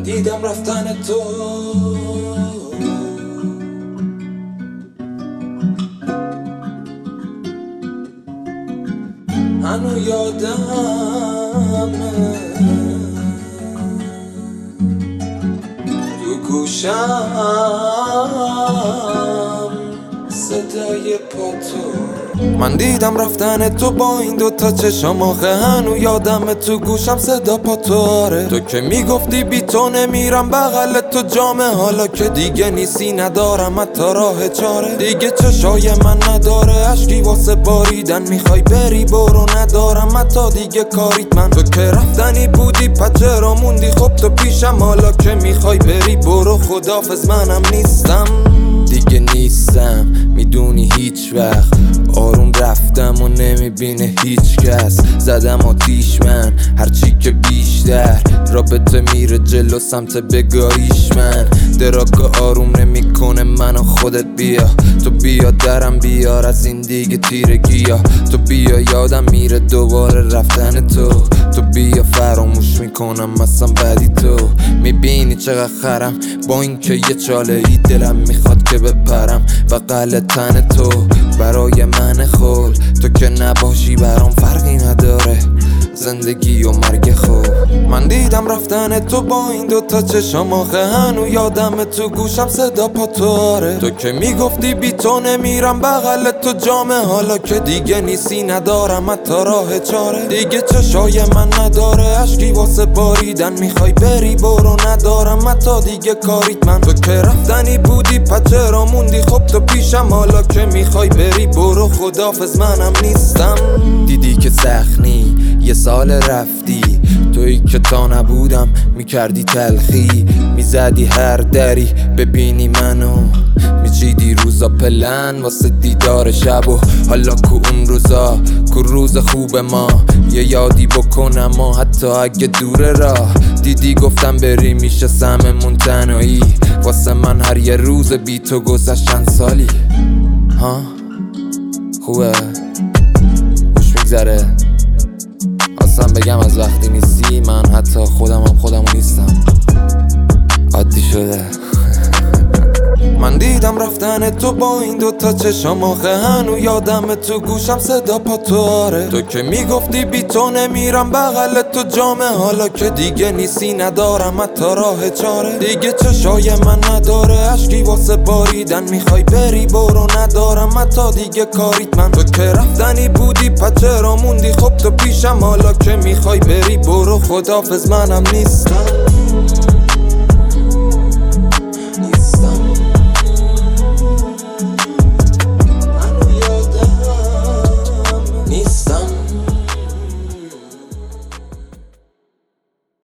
دیدم رفتن تو، هنو یادمه تو گوشم صدای پاتو. من دیدم رفتن تو با این دوتا چشم آخه هنو یادمه تو گوشم صدا پاتو. آره تو که میگفتی بی تو نمیرم بغل تو جامه، حالا که دیگه نیستی ندارم حتی راه چاره. دیگه چشای من نداره عشقی واسه باریدن، میخوای بری برو ندارم حتی دیگه کاریت. من تو که رفتنی بودی پچرا موندی، خب تو پیشم حالا که میخوای بری برو خدافظ منم نیستم دیگه نیستم. میدونی هیچ وقت آروم رفتم و نمیبینه هیچ کس، زدم آتیش من هرچی که بیشتر رابطه میره جلو سمت بگاهیش. من دراکا آروم نمیکنه منو خودت بیا، تو بیا درم بیار از این دیگه تیرگیا. تو بیا یادم میره دوباره رفتن تو، تو بیا فراموش میکنم مثلا بعدی تو. میبینی چقدر خرم با این که یه چاله ای دلم میخواد که بپرم بغل تن تو. برای من خول تو که نباشی برام فرقی نداره زندگی و مرگ خوب. من دیدم رفتن تو با این دوتا چشم آخه هنو یادمه تو گوشم صدا پاتو. آره تو که میگفتی بی تو نمیرم بغل تو جامه، حالا که دیگه نیستی ندارم حتی راه چاره. دیگه چشای من نداره عشقی واسه باریدن، میخوای بری برو ندارم حتی دیگه کاریت. من تو که رفتنی بودی پچرا موندی، خب تو پیشم حالا که میخوای بری برو خدافظ منم نیستم. دیدی که سخنی یه سال رفتی، تویی که تا نبودم میکردی تلخی، میزدی هر دری ببینی منو، میچیدی روزا پلن واسه دیدار شب. و حالا کو اون روزا کو روز خوب ما، یه یادی بکنم و حتی اگه دوره راه. دیدی گفتم بری میشه سممون تنهایی، واسه من هر یه روز بی تو گذشت چند سالی. ها خوبه خوش میگذره، اصلا بگم از وقتی نیستی من حتی خودمو نیستم، عادی شده. من دیدم رفتن تو با این دوتا چشم آخه هنو یادمه تو گوشم صدا پاتو. آره تو که میگفتی بی تو نمیرم بغل تو جامه، حالا که دیگه نیستی ندارم حتی راه چاره. دیگه چشای من نداره عشقی واسه باریدن، میخوای بری برو ندارم حتی دیگه کاریت. من تو که رفتنی بودی پچرا موندی، خب تو پیشم حالا که میخوای بری برو خدافظ منم نیستم.